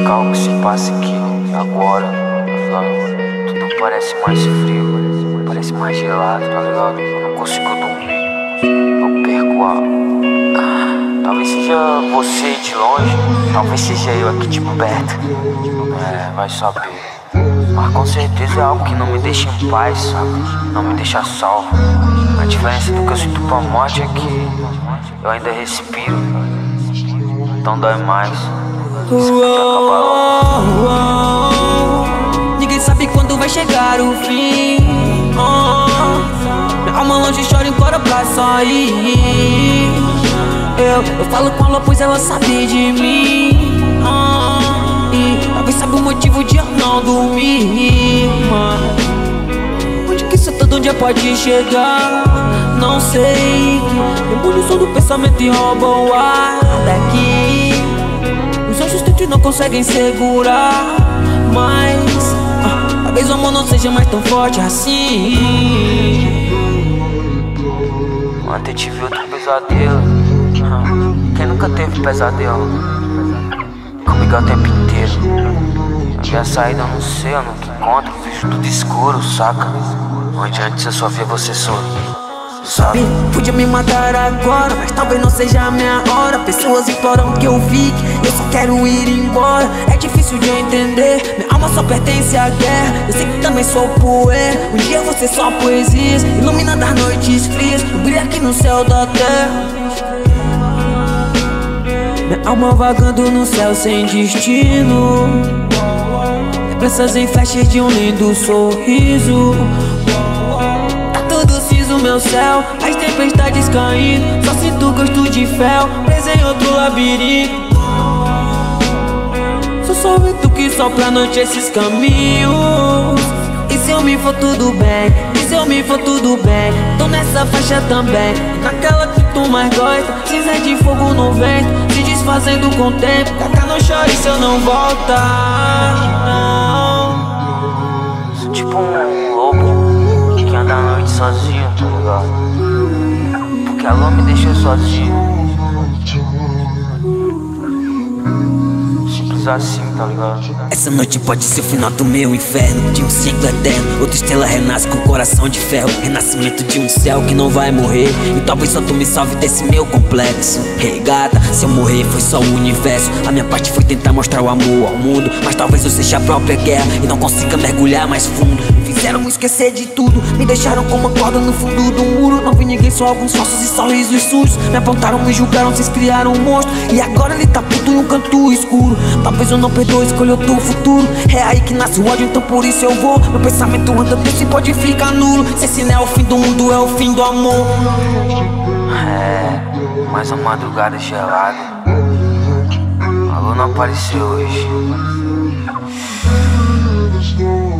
calma que se passa aqui agora, tá ligado? Tudo parece mais frio, parece mais gelado, tá ligado? Eu não consigo dormir, eu perco a... Talvez seja você de longe, talvez seja eu aqui de perto. Vai saber. Mas com certeza é algo que não me deixa em paz, sabe? Não me deixa salvo. A diferença do que eu sinto pra morte é que eu ainda respiro, então dói mais. Isso que acabar logo. Ninguém sabe quando vai chegar o fim. Minha alma longe chora e implora pra sair. Eu falo com ela pois ela sabe de mim. E talvez sabe o motivo de eu não dormir. Onde que isso todo dia pode chegar? Não sei. Demônio som do pensamento e roubam o ar daqui. Os anjos tentam e não conseguem segurar. Mas talvez o amor não seja mais tão forte assim. Ontem tive outro pesadelo. Quem nunca teve pesadelo? Comigo o tempo inteiro. Eu vi a saída, eu não sei, eu nunca encontro. Vejo tudo escuro, saca? Onde antes eu só via você sorrir, sabe? Podia me matar agora, mas talvez não seja a minha hora. Pessoas imploram que eu fique, eu só quero ir embora. É difícil de entender, minha alma só pertence à guerra. Eu sei que também sou poeira, um dia você só poesias, iluminando as noites frias, brilha aqui no céu da terra. Minha alma vagando no céu sem destino, lembranças em flashes de um lindo sorriso. Tá tudo cinza o meu céu, as tempestades caindo, só sinto gosto de fel, preso em outro labirinto. Sou só o vento que sopra à noite esses caminhos. E se eu me for tudo bem, e se eu me for tudo bem, tô nessa faixa também, naquela que tu mais gosta. Cinza de fogo no vento, se desfazendo com o tempo. Cacá, não chore se eu não voltar, não. Sou tipo um lobo que anda à noite sozinho, tá ligado? Porque a lua me deixou sozinho. Simples assim, tá ligado? Essa noite pode ser o final do meu inferno, de um ciclo eterno. Outra estrela renasce com o coração de ferro, renascimento de um céu que não vai morrer. E talvez só tu me salve desse meu complexo. Hey gata, se eu morrer foi só o universo. A minha parte foi tentar mostrar o amor ao mundo, mas talvez eu seja a própria guerra e não consiga mergulhar mais fundo. Fizeram esquecer de tudo, me deixaram com uma corda no fundo do muro. Não vi ninguém, só alguns falsos e sorrisos sujos. Me apontaram, me julgaram, vocês criaram um monstro, e agora ele tá puto num canto escuro. Talvez eu não perdoe, escolha outro futuro. É aí que nasce o ódio, então por isso eu vou. Meu pensamento anda preso e pode ficar nulo. Se esse não é o fim do mundo, é o fim do amor. Mais uma madrugada gelada. A lua não apareceu hoje.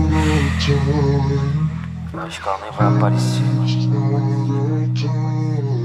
Acho que ela nem vai aparecer.